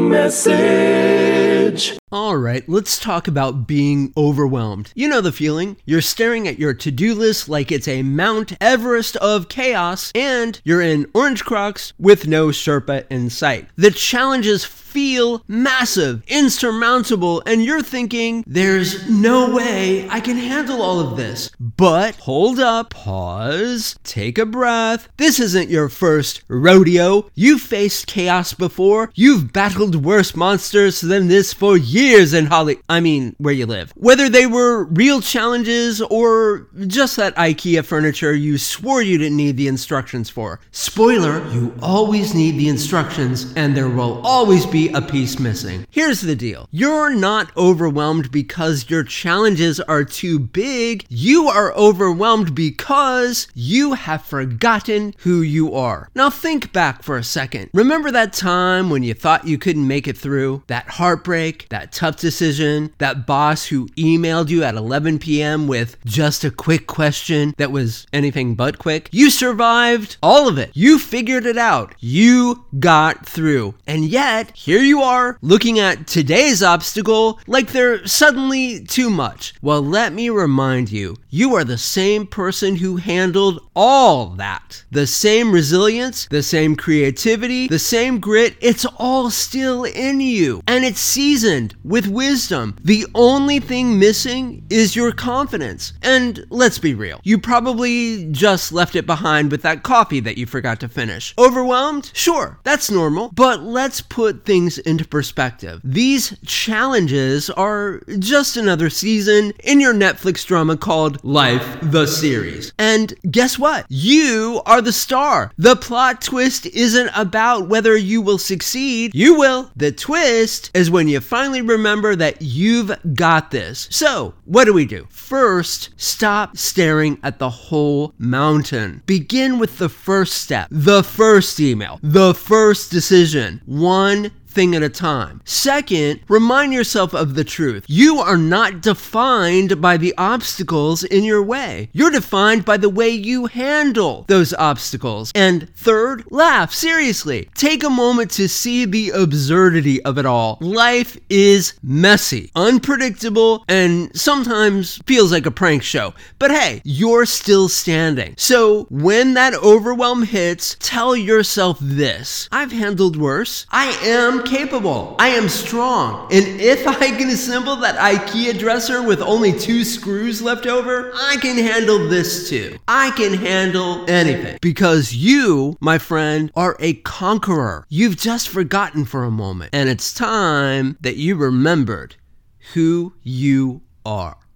message. Alright, let's talk about being overwhelmed. You know the feeling. You're staring at your to-do list like it's a Mount Everest of chaos, and you're in orange Crocs with no Sherpa in sight. The challenges feel massive, insurmountable, and you're thinking, there's no way I can handle all of this. But hold up, pause, take a breath. This isn't your first rodeo. You've faced chaos before. You've battled worse monsters than this for years in where you live. Whether they were real challenges or just that IKEA furniture you swore you didn't need the instructions for. Spoiler, you always need the instructions, and there will always be a piece missing. Here's the deal. You're not overwhelmed because your challenges are too big. You are overwhelmed because you have forgotten who you are. Now think back for a second. Remember that time when you thought you couldn't make it through? That heartbreak, that tough decision, that boss who emailed you at 11 p.m. with just a quick question that was anything but quick? You survived all of it. You figured it out. You got through. And yet, here you are, looking at today's obstacle like they're suddenly too much. Well, let me remind you, you are the same person who handled all that. The same resilience, the same creativity, the same grit, it's all still in you. And it's seasoned with wisdom. The only thing missing is your confidence. And let's be real, you probably just left it behind with that coffee that you forgot to finish. Overwhelmed? Sure, that's normal. But let's put things into perspective. These challenges are just another season in your Netflix drama called Life, the series. And guess what? You are the star. The plot twist isn't about whether you will succeed. You will. The twist is when you finally remember that you've got this. So, what do? First, stop staring at the whole mountain. Begin with the first step, the first email, the first decision. One thing at a time. Second, remind yourself of the truth. You are not defined by the obstacles in your way. You're defined by the way you handle those obstacles. And third, laugh. Seriously. Take a moment to see the absurdity of it all. Life is messy, unpredictable, and sometimes feels like a prank show. But hey, you're still standing. So when that overwhelm hits, tell yourself this: I've handled worse. I am capable. I am strong. And if I can assemble that IKEA dresser with only 2 screws left over, I can handle this too. I can handle anything. Because you, my friend, are a conqueror. You've just forgotten for a moment. And it's time that you remembered who you are.